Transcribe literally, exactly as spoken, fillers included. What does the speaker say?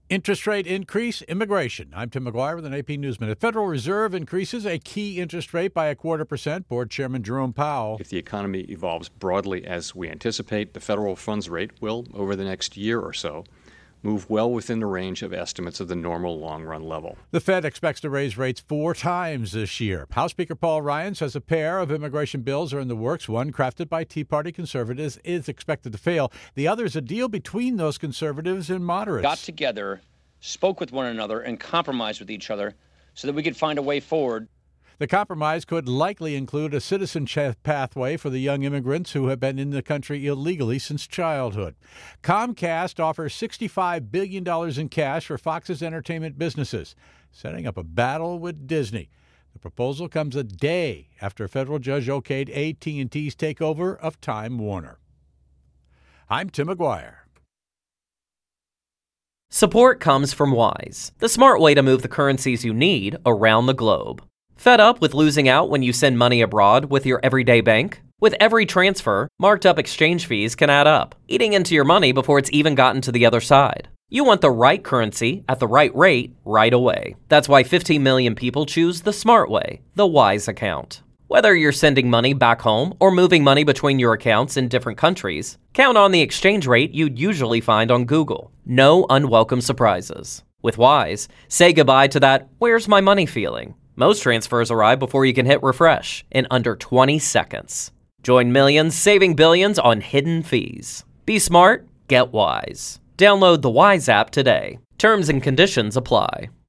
Interest rate increase, immigration. I'm Tim McGuire with an A P News Minute. Federal Reserve increases a key interest rate by a quarter percent. Board Chairman Jerome Powell. If the economy evolves broadly as we anticipate, the federal funds rate will, over the next year or so, move well within the range of estimates of the normal long-run level. The Fed expects to raise rates four times this year. House Speaker Paul Ryan says a pair of immigration bills are in the works. One, crafted by Tea Party conservatives, is expected to fail. The other is a deal between those conservatives and moderates. Got together, spoke with one another, and compromised with each other so that we could find a way forward. The compromise could likely include a citizenship pathway for the young immigrants who have been in the country illegally since childhood. Comcast offers sixty-five billion dollars in cash for Fox's entertainment businesses, setting up a battle with Disney. The proposal comes a day after a federal judge okayed A T and T's takeover of Time Warner. I'm Tim McGuire. Support comes from Wise, the smart way to move the currencies you need around the globe. Fed up with losing out when you send money abroad with your everyday bank? With every transfer, marked up exchange fees can add up, eating into your money before it's even gotten to the other side. You want the right currency at the right rate right away. That's why fifteen million people choose the smart way, the Wise account. Whether you're sending money back home or moving money between your accounts in different countries, count on the exchange rate you'd usually find on Google. No unwelcome surprises. With Wise, say goodbye to that "where's my money" feeling. Most transfers arrive before you can hit refresh in under twenty seconds. Join millions saving billions on hidden fees. Be smart, get Wise. Download the Wise app today. Terms and conditions apply.